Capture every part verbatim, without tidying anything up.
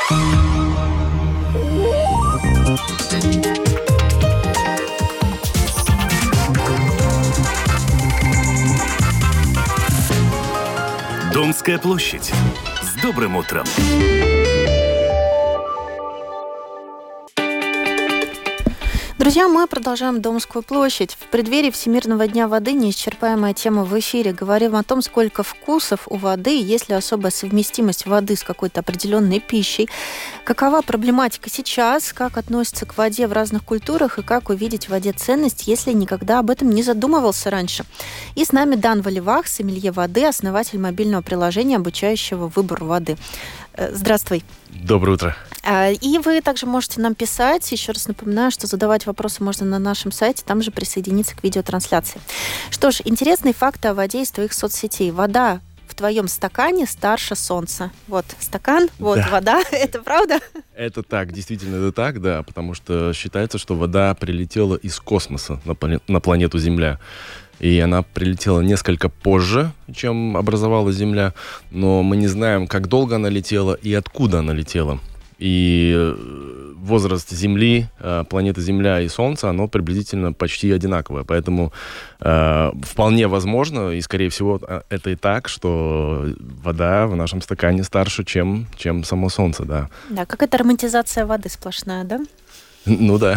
Домская площадь. С добрым утром! Друзья, мы продолжаем Домскую площадь. В преддверии Всемирного дня воды неисчерпаемая тема в эфире. Говорим о том, сколько вкусов у воды, есть ли особая совместимость воды с какой-то определенной пищей. Какова проблематика сейчас, как относятся к воде в разных культурах и как увидеть в воде ценность, если никогда об этом не задумывался раньше. И с нами Дан Валивах, сомелье воды, основатель мобильного приложения, обучающего выбору воды. Здравствуй. Доброе утро. И вы также можете нам писать. Еще раз напоминаю, что задавать вопросы можно на нашем сайте, там же присоединиться к видеотрансляции. Что ж, интересные факты о воде из твоих соцсетей. Вода в твоем стакане старше Солнца. Вот стакан, вот да. Вода. Это правда? Это так, действительно это так, да, потому что считается, что вода прилетела из космоса на, плане- на планету Земля. И она прилетела несколько позже, чем образовалась Земля, но мы не знаем, как долго она летела и откуда она летела. И возраст Земли, планеты Земля и Солнца, оно приблизительно почти одинаковое. Поэтому э, вполне возможно, и скорее всего это и так, что вода в нашем стакане старше, чем, чем само Солнце, да. Да, какая-то романтизация воды сплошная, да? Ну да.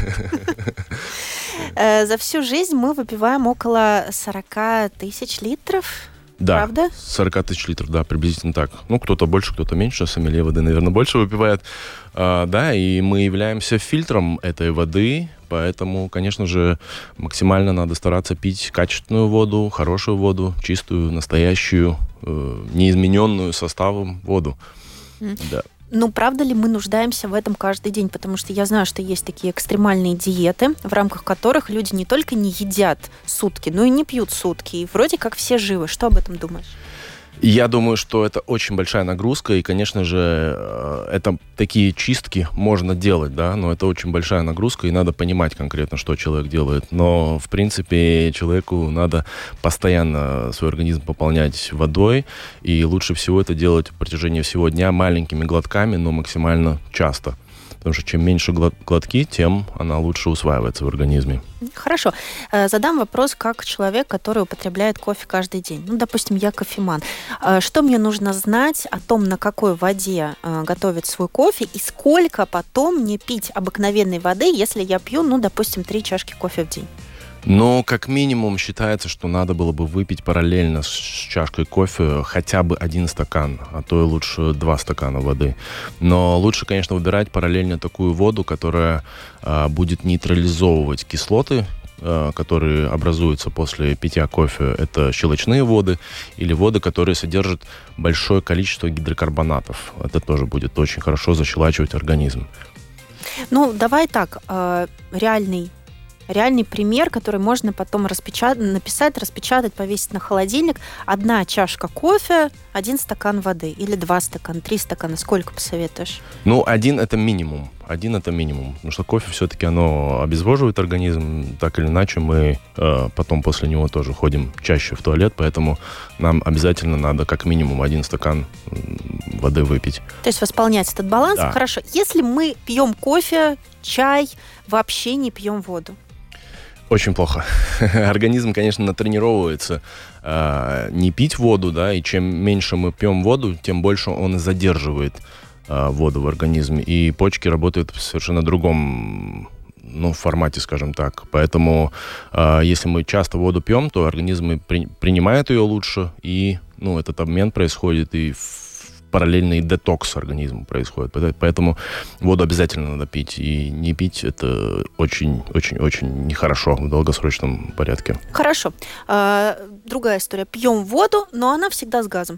За всю жизнь мы выпиваем около сорок тысяч литров. Да, правда? сорок тысяч литров, да, приблизительно так. Ну, кто-то больше, кто-то меньше. Сомелье воды, наверное, больше выпивает. А, да, и мы являемся фильтром этой воды, поэтому, конечно же, максимально надо стараться пить качественную воду, хорошую воду, чистую, настоящую, э, неизмененную составом воду. Mm. Да. Ну, правда ли мы нуждаемся в этом каждый день? Потому что я знаю, что есть такие экстремальные диеты, в рамках которых люди не только не едят сутки, но и не пьют сутки. И вроде как все живы. Что об этом думаешь? Я думаю, что это очень большая нагрузка, и, конечно же, это такие чистки можно делать, да, но это очень большая нагрузка, и надо понимать конкретно, что человек делает. Но, в принципе, человеку надо постоянно свой организм пополнять водой, и лучше всего это делать в протяжении всего дня маленькими глотками, но максимально часто. Потому что чем меньше глотки, тем она лучше усваивается в организме. Хорошо. Задам вопрос как человек, который употребляет кофе каждый день. Ну, допустим, я кофеман. Что мне нужно знать о том, на какой воде готовить свой кофе, и сколько потом мне пить обыкновенной воды, если я пью, ну, допустим, три чашки кофе в день? Но как минимум считается, что надо было бы выпить параллельно с чашкой кофе хотя бы один стакан, а то и лучше два стакана воды. Но лучше, конечно, выбирать параллельно такую воду, которая а, будет нейтрализовывать кислоты, а, которые образуются после питья кофе. Это щелочные воды или воды, которые содержат большое количество гидрокарбонатов. Это тоже будет очень хорошо защелачивать организм. Ну, давай так, э, реальный Реальный пример, который можно потом распечатать, написать, распечатать, повесить на холодильник. Одна чашка кофе, один стакан воды. Или два стакана, три стакана. Сколько посоветуешь? Ну, один это минимум. Один это минимум. Потому что кофе все-таки оно обезвоживает организм. Так или иначе мы э, потом после него тоже ходим чаще в туалет. Поэтому нам обязательно надо как минимум один стакан воды выпить. То есть восполнять этот баланс? Да. Хорошо. Если мы пьем кофе, чай, вообще не пьем воду? Очень плохо. Организм, конечно, натренировывается э, не пить воду, да, и чем меньше мы пьем воду, тем больше он и задерживает э, воду в организме. И почки работают в совершенно другом, ну, формате, скажем так. Поэтому, э, если мы часто воду пьем, то организм при, принимает ее лучше, и, ну, этот обмен происходит, и в параллельный детокс организма происходит. Поэтому воду обязательно надо пить. И не пить это очень-очень-очень нехорошо в долгосрочном порядке. Хорошо. А, другая история. Пьем воду, но она всегда с газом.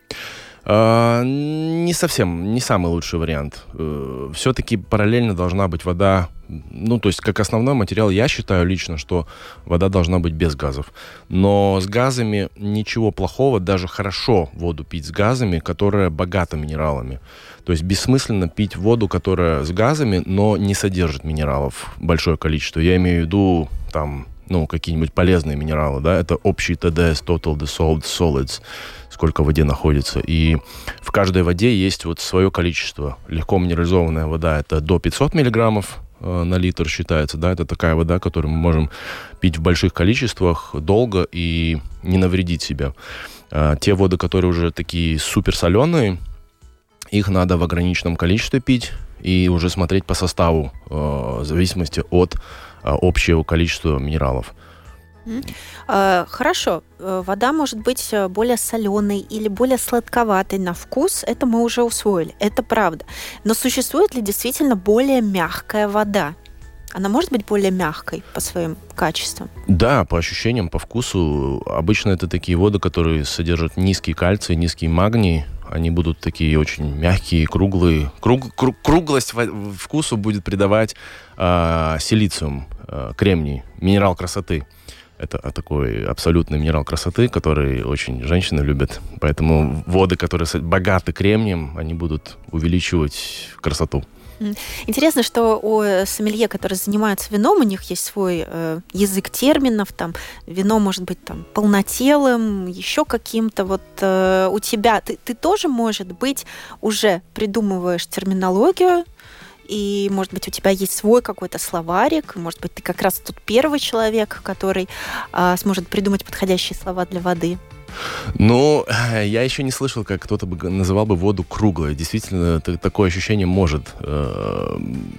А, не совсем, не самый лучший вариант. Все-таки параллельно должна быть вода. Ну, то есть, как основной материал, я считаю лично, что вода должна быть без газов. Но с газами ничего плохого, даже хорошо воду пить с газами, которая богата минералами. То есть, бессмысленно пить воду, которая с газами, но не содержит минералов большое количество. Я имею в виду, там, ну, какие-нибудь полезные минералы, да, это общий тэ дэ эс, Total Dissolved Solids, сколько в воде находится. И в каждой воде есть вот свое количество. Легко минерализованная вода — это до пятьсот миллиграммов э, на литр считается, да, это такая вода, которую мы можем пить в больших количествах долго и не навредить себе. Э, те воды, которые уже такие суперсоленые, их надо в ограниченном количестве пить и уже смотреть по составу, э, в зависимости от общего количества минералов. Хорошо. Вода может быть более соленой или более сладковатой на вкус. Это мы уже усвоили. Это правда. Но существует ли действительно более мягкая вода? Она может быть более мягкой по своим качествам? Да, по ощущениям, по вкусу. Обычно это такие воды, которые содержат низкий кальций, низкий магний. Они будут такие очень мягкие, круглые. Круг, круг, круглость вкусу будет придавать э, силициум, э, кремний, минерал красоты. Это такой абсолютный минерал красоты, который очень женщины любят. Поэтому воды, которые богаты кремнием, они будут увеличивать красоту. Интересно, что у сомелье, которые занимаются вином, у них есть свой э, язык терминов. Там вино может быть там полнотелым, еще каким-то. Вот э, у тебя ты, ты тоже, может быть, уже придумываешь терминологию, и, может быть, у тебя есть свой какой-то словарик, может быть, ты как раз тут первый человек, который э, сможет придумать подходящие слова для воды. Ну, я еще не слышал, как кто-то бы называл бы воду круглой. Действительно, такое ощущение может э,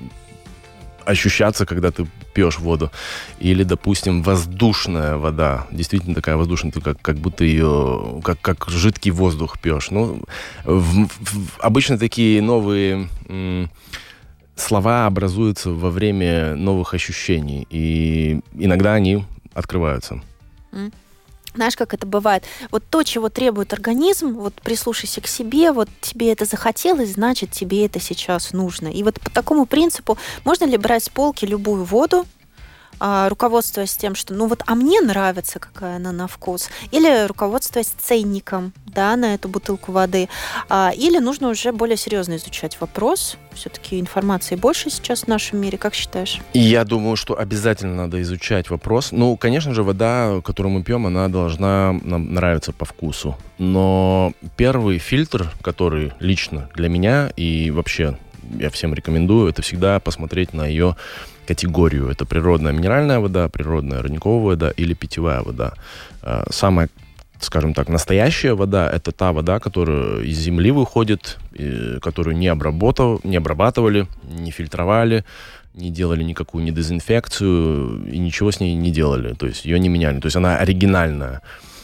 ощущаться, когда ты пьешь воду. Или, допустим, воздушная вода. Действительно такая воздушная, ты как, как будто ее, как, как жидкий воздух пьешь. Ну, в, в, обычно такие новые м, слова образуются во время новых ощущений. И иногда они открываются. Mm. Знаешь, как это бывает? Вот то, чего требует организм, вот прислушайся к себе, вот тебе это захотелось, значит, тебе это сейчас нужно. И вот по такому принципу можно ли брать с полки любую воду, руководствуясь тем, что ну вот, а мне нравится, какая она на вкус, или руководствуясь ценником, да, на эту бутылку воды, или нужно уже более серьезно изучать вопрос. Все-таки информации больше сейчас в нашем мире, как считаешь? Я думаю, что обязательно надо изучать вопрос. Ну, конечно же, вода, которую мы пьем, она должна нам нравиться по вкусу. Но первый фильтр, который лично для меня и вообще я всем рекомендую, это всегда посмотреть на ее категорию. Это природная минеральная вода, природная родниковая вода или питьевая вода. Самая, скажем так, настоящая вода – это та вода, которая из земли выходит, которую не, обработав, не обрабатывали, не фильтровали, не делали никакую не дезинфекцию и ничего с ней не делали. То есть ее не меняли. То есть она оригинальная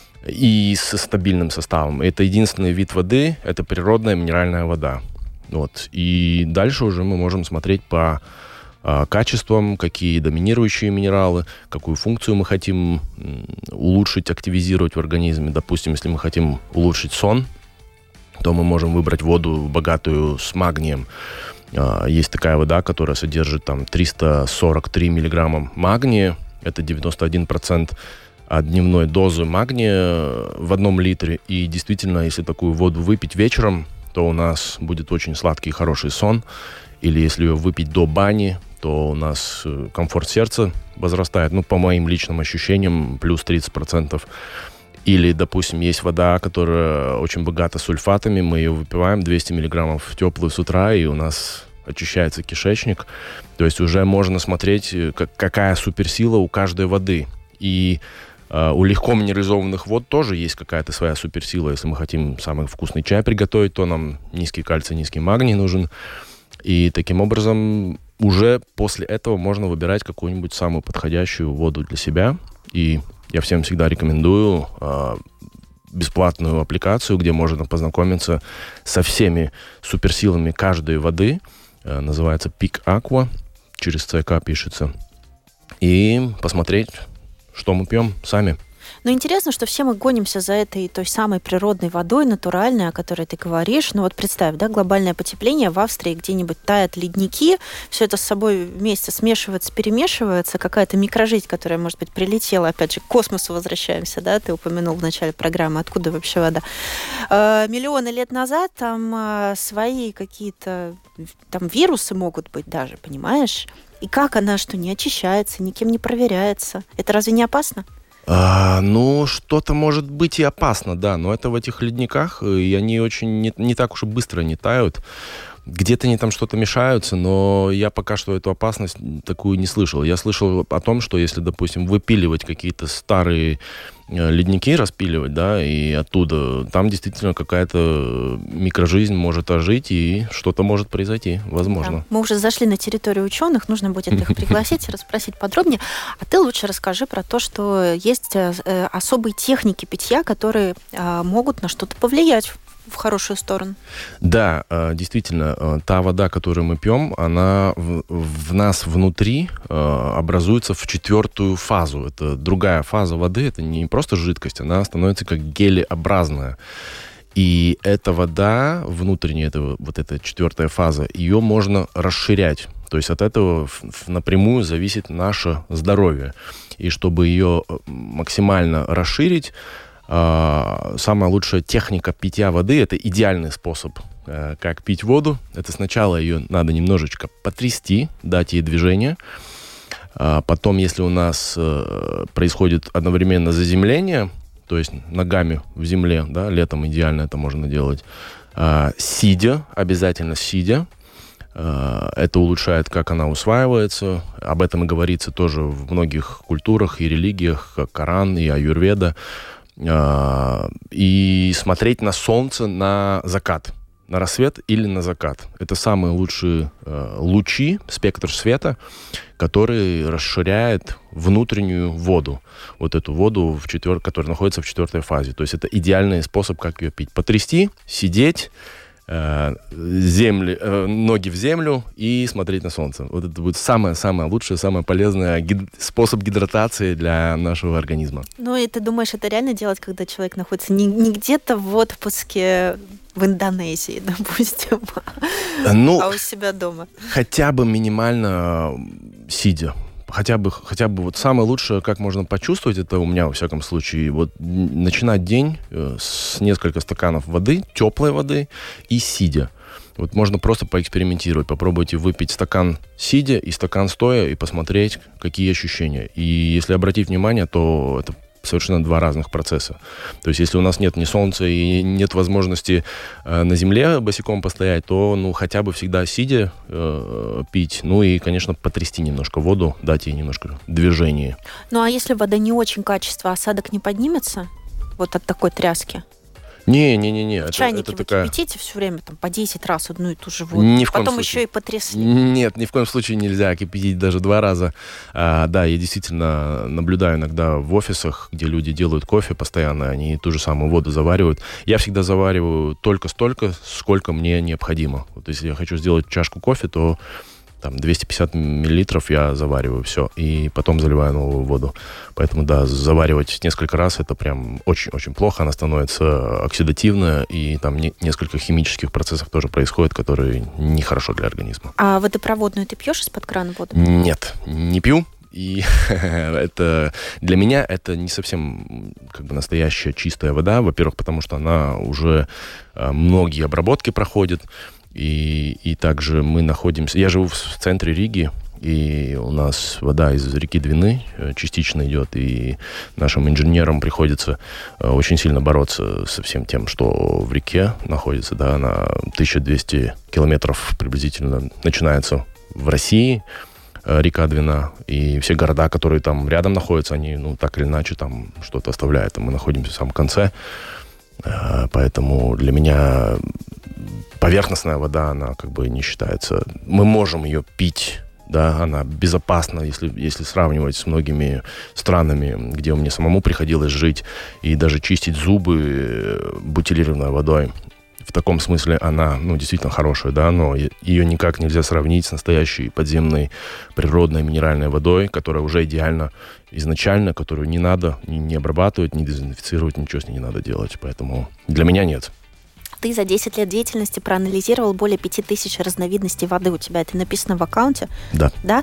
и со стабильным составом. Это единственный вид воды – это природная минеральная вода. Вот. И дальше уже мы можем смотреть по а, качествам, какие доминирующие минералы, какую функцию мы хотим м, улучшить, активизировать в организме. Допустим, если мы хотим улучшить сон, то мы можем выбрать воду, богатую с магнием. А, есть такая вода, которая содержит там триста сорок три миллиграмма магния. Это девяносто один процент от дневной дозы магния в одном литре. И действительно, если такую воду выпить вечером, то у нас будет очень сладкий и хороший сон. Или если ее выпить до бани, то у нас комфорт сердца возрастает. Ну, по моим личным ощущениям, плюс тридцать процентов. Или, допустим, есть вода, которая очень богата сульфатами. Мы ее выпиваем двести миллиграммов теплую с утра, и у нас очищается кишечник. То есть уже можно смотреть, как, какая суперсила у каждой воды. И у легко минерализованных вод тоже есть какая-то своя суперсила. Если мы хотим самый вкусный чай приготовить, то нам низкий кальций, низкий магний нужен. И таким образом уже после этого можно выбирать какую-нибудь самую подходящую воду для себя. И я всем всегда рекомендую э, бесплатную аппликацию, где можно познакомиться со всеми суперсилами каждой воды. Э, называется Peak Aqua, через ЦК пишется. И посмотреть, что мы пьем сами. Но интересно, что все мы гонимся за этой той самой природной водой, натуральной, о которой ты говоришь. Ну вот представь, да, глобальное потепление, в Австрии где-нибудь тают ледники, все это с собой вместе смешивается, перемешивается, какая-то микрожизнь, которая, может быть, прилетела, опять же, к космосу возвращаемся, да, ты упомянул в начале программы, откуда вообще вода. Миллионы лет назад там свои какие-то там вирусы могут быть даже, понимаешь? И как она, что не очищается, никем не проверяется. Это разве не опасно? А, ну, что-то может быть и опасно, да, но это в этих ледниках, и они очень не, не так уж и быстро не тают. Где-то они там что-то мешаются, но я пока что эту опасность такую не слышал. Я слышал о том, что если, допустим, выпиливать какие-то старые ледники, распиливать, да, и оттуда, там действительно какая-то микрожизнь может ожить, и что-то может произойти, возможно. Да. Мы уже зашли на территорию ученых, нужно будет их пригласить и расспросить подробнее. А ты лучше расскажи про то, что есть особые техники питья, которые могут на что-то повлиять в хорошую сторону. Да, действительно, та вода, которую мы пьем, она в, в нас внутри образуется в четвертую фазу. Это другая фаза воды, это не просто жидкость, она становится как гелеобразная. И эта вода, внутренняя, это, вот эта четвертая фаза, ее можно расширять. То есть от этого напрямую зависит наше здоровье. И чтобы ее максимально расширить, самая лучшая техника питья воды – это идеальный способ, как пить воду. Это сначала ее надо немножечко потрясти, дать ей движение. Потом, если у нас происходит одновременно заземление, то есть ногами в земле, да, летом идеально это можно делать, сидя, обязательно сидя. Это улучшает, как она усваивается. Об этом и говорится тоже в многих культурах и религиях, как Коран и Аюрведа. И смотреть на солнце на закат, на рассвет или на закат. Это самые лучшие лучи, спектр света, который расширяет внутреннюю воду. Вот эту воду, в четвер... которая находится в четвертой фазе. То есть это идеальный способ, как ее пить. Потрясти, сидеть, земли, ноги в землю и смотреть на солнце. Вот это будет самое-самое лучшее, самое полезное гид... способ гидратации для нашего организма. Ну и ты думаешь, это реально делать, когда человек находится не, не где-то в отпуске в Индонезии, допустим, ну, а у себя дома? Хотя бы минимально сидя. Хотя бы, хотя бы вот самое лучшее, как можно почувствовать, это у меня, во всяком случае, вот начинать день с несколько стаканов воды, теплой воды и сидя. Вот можно просто поэкспериментировать, попробуйте выпить стакан сидя и стакан стоя и посмотреть, какие ощущения. И если обратить внимание, то это совершенно два разных процесса. То есть, если у нас нет ни солнца и нет возможности э, на земле босиком постоять, то, ну, хотя бы всегда сидя э, пить. Ну, и, конечно, потрясти немножко воду, дать ей немножко движения. Ну, а если вода не очень качественная, осадок не поднимется вот от такой тряски? Не-не-не. Чайники это, это вы такая... кипятите все время там, по десять раз одну и ту же воду. Ни в коем Потом случае. еще и потрясли. Нет, ни в коем случае нельзя кипятить даже два раза. А, да, я действительно наблюдаю иногда в офисах, где люди делают кофе постоянно, они ту же самую воду заваривают. Я всегда завариваю только столько, сколько мне необходимо. Вот если я хочу сделать чашку кофе, то там двести пятьдесят миллилитров я завариваю, все, и потом заливаю новую воду. Поэтому, да, заваривать несколько раз это прям очень-очень плохо, она становится оксидативная, и там не, несколько химических процессов тоже происходит, которые нехорошо для организма. А водопроводную ты пьешь из-под крана воду? Нет, не пью. И это для меня это не совсем как бы настоящая чистая вода. Во-первых, потому что она уже многие обработки проходит. И, и также мы находимся... Я живу в центре Риги, и у нас вода из реки Двины частично идет, и нашим инженерам приходится очень сильно бороться со всем тем, что в реке находится, да, на тысяча двести километров приблизительно начинается в России река Двина, и все города, которые там рядом находятся, они, ну, так или иначе там что-то оставляют, мы находимся в самом конце, поэтому для меня поверхностная вода, она как бы не считается. Мы можем ее пить, да, она безопасна, если, если сравнивать с многими странами, где мне самому приходилось жить, и даже чистить зубы бутилированной водой. в таком смысле она, ну, действительно хорошая, да, но ее никак нельзя сравнить с настоящей подземной природной минеральной водой, которая уже идеальна изначально, которую не надо не, не обрабатывать, не дезинфицировать, ничего с ней не надо делать. Поэтому для меня нет. Ты за десять лет деятельности проанализировал более пяти тысяч разновидностей воды. У тебя это написано в аккаунте? Да. Да?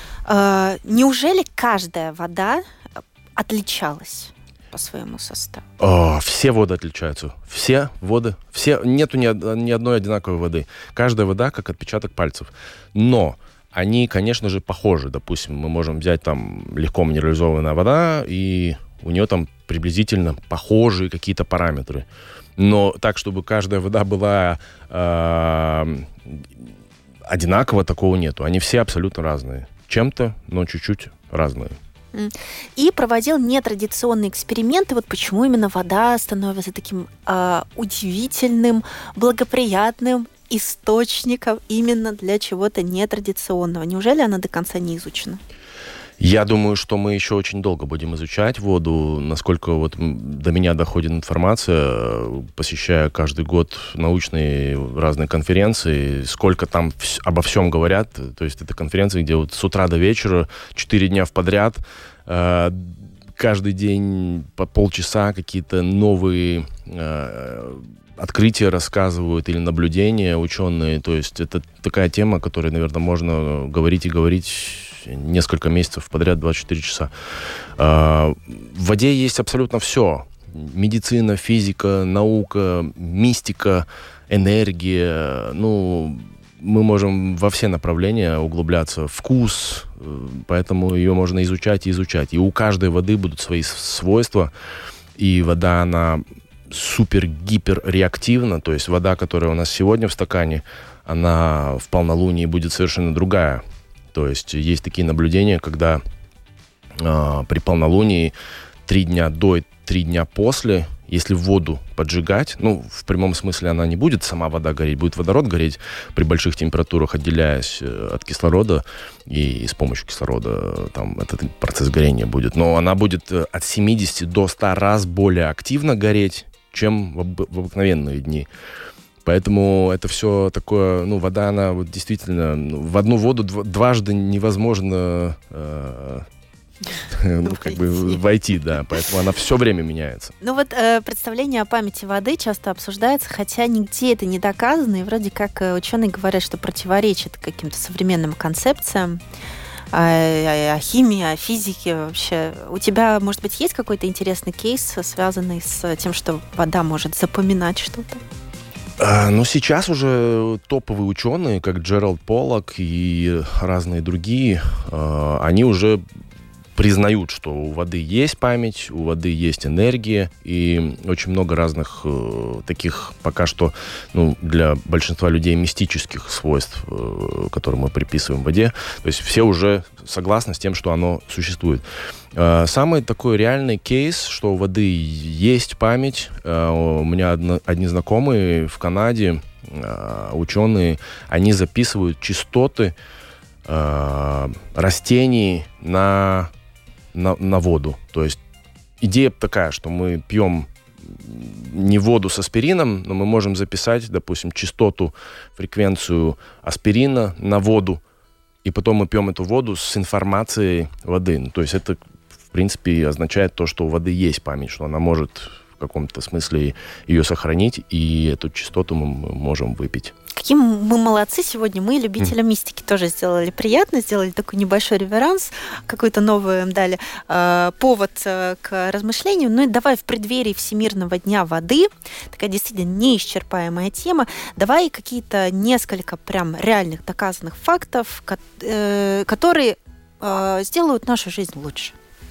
Э, неужели каждая вода отличалась по своему составу? О, все воды отличаются. Все воды. Все, нету ни, ни одной одинаковой воды. Каждая вода как отпечаток пальцев. Но они, конечно же, похожи. Допустим, мы можем взять там легко минерализованная вода, и у нее там приблизительно похожие какие-то параметры. Но так, чтобы каждая вода была э, одинакова, такого нету. Они все абсолютно разные. Чем-то, но чуть-чуть разные. И проводил нетрадиционные эксперименты. Вот почему именно вода становится таким э, удивительным, благоприятным источником именно для чего-то нетрадиционного. Неужели она до конца не изучена? Я думаю, что мы еще очень долго будем изучать воду. Насколько вот до меня доходит информация, посещая каждый год научные разные конференции, сколько там вс- обо всем говорят. То есть это конференции, где вот с утра до вечера, четыре дня в подряд, э- каждый день по полчаса какие-то новые э- открытия рассказывают или наблюдения ученые. То есть это такая тема, о которой, наверное, можно говорить и говорить несколько месяцев подряд, двадцать четыре часа. В воде есть абсолютно все. Медицина, физика, наука, мистика, энергия. Ну, мы можем во все направления углубляться. Вкус, поэтому ее можно изучать и изучать. И у каждой воды будут свои свойства. И вода, она супер-гипер-реактивна. То есть вода, которая у нас сегодня в стакане, она в полнолунии будет совершенно другая. То есть есть такие наблюдения, когда э, при полнолунии три дня до и три дня после, если воду поджигать, ну, в прямом смысле она не будет сама вода гореть, будет водород гореть при больших температурах, отделяясь от кислорода, и с помощью кислорода там этот процесс горения будет. Но она будет от семидесяти до ста раз более активно гореть, чем в, об- в обыкновенные дни. Поэтому это все такое, ну, вода, она вот действительно, ну, в одну воду дв- дважды невозможно э, ну, как бы войти, да, поэтому она все время меняется. Ну вот э, представление о памяти воды часто обсуждается, хотя нигде это не доказано, и вроде как э, ученые говорят, что противоречит каким-то современным концепциям о, о, о химии, о физике вообще. У тебя, может быть, есть какой-то интересный кейс, связанный с тем, что вода может запоминать что-то? А, ну, сейчас уже топовые ученые, как Джеральд Поллок и разные другие, э, они уже признают, что у воды есть память, у воды есть энергия, и очень много разных э, таких пока что, ну, для большинства людей мистических свойств, э, которые мы приписываем воде. То есть все уже согласны с тем, что оно существует. Э, самый такой реальный кейс, что у воды есть память. Э, у меня одно, одни знакомые в Канаде, э, ученые, они записывают частоты э, растений на На, на воду. То есть идея такая, что мы пьем не воду с аспирином, но мы можем записать, допустим, частоту, фреквенцию аспирина на воду, и потом мы пьем эту воду с информацией воды. Ну, то есть это, в принципе, означает то, что у воды есть память, что она может в каком-то смысле ее сохранить, и эту частоту мы можем выпить. Какие мы молодцы сегодня. Мы, любителям mm. мистики, тоже сделали приятно, сделали такой небольшой реверанс, какой-то новый им дали э, повод э, к размышлению. Ну и давай в преддверии Всемирного дня воды, такая действительно неисчерпаемая тема, давай какие-то несколько прям реальных доказанных фактов, ко- э, которые э, сделают нашу жизнь лучше.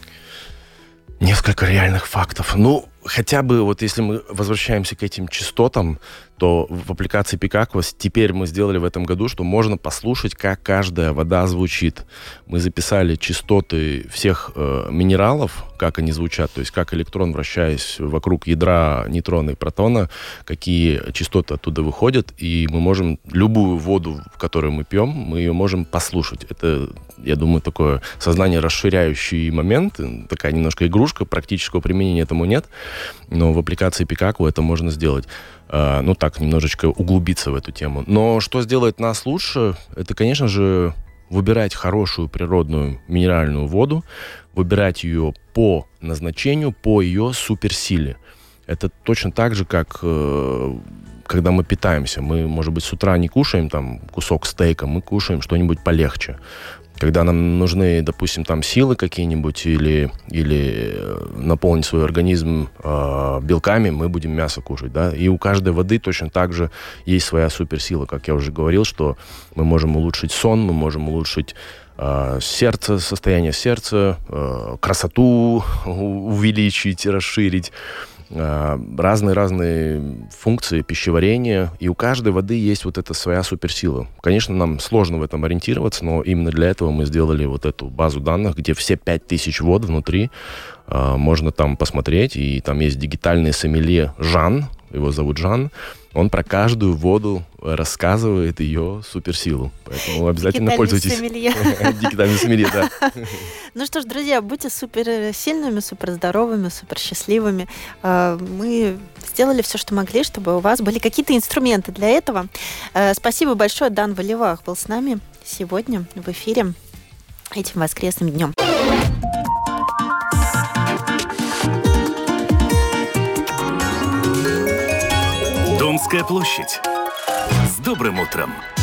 Несколько реальных фактов. Ну, хотя бы вот если мы возвращаемся к этим частотам, то в аппликации Picaquas теперь мы сделали в этом году, что можно послушать, как каждая вода звучит. Мы записали частоты всех э, минералов, как они звучат, то есть как электрон, вращаясь вокруг ядра нейтрона и протона, какие частоты оттуда выходят, и мы можем любую воду, которую мы пьем, мы ее можем послушать. Это, я думаю, такое сознание расширяющий момент, такая немножко игрушка, практического применения этому нет. но в аппликации Pikaku это можно сделать. Ну так, немножечко углубиться в эту тему. Но что сделает нас лучше, это, конечно же, выбирать хорошую природную минеральную воду, выбирать ее по назначению, по ее суперсиле. Это точно так же, как э, когда мы питаемся. Мы, может быть, с утра не кушаем там кусок стейка, мы кушаем что-нибудь полегче. Когда нам нужны, допустим, там силы какие-нибудь или, или наполнить свой организм э, белками, мы будем мясо кушать, да. И у каждой воды точно так же есть своя суперсила. Как я уже говорил, что мы можем улучшить сон, мы можем улучшить э, сердце, состояние сердца, э, красоту увеличить, расширить. Разные-разные функции пищеварения, и у каждой воды есть вот эта своя суперсила. Конечно, нам сложно в этом ориентироваться, но именно для этого мы сделали вот эту базу данных, где все пять тысяч вод внутри, можно там посмотреть, и там есть дигитальный сомелье Жан, его зовут Жан, он про каждую воду рассказывает ее суперсилу. Поэтому обязательно пользуйтесь. Дигитальный сомелье, да. Ну что ж, друзья, будьте суперсильными, суперздоровыми, суперсчастливыми. Мы сделали все, что могли, чтобы у вас были какие-то инструменты для этого. Спасибо большое. Дан Валивах был с нами сегодня в эфире этим воскресным днем. Домская площадь. С добрым утром!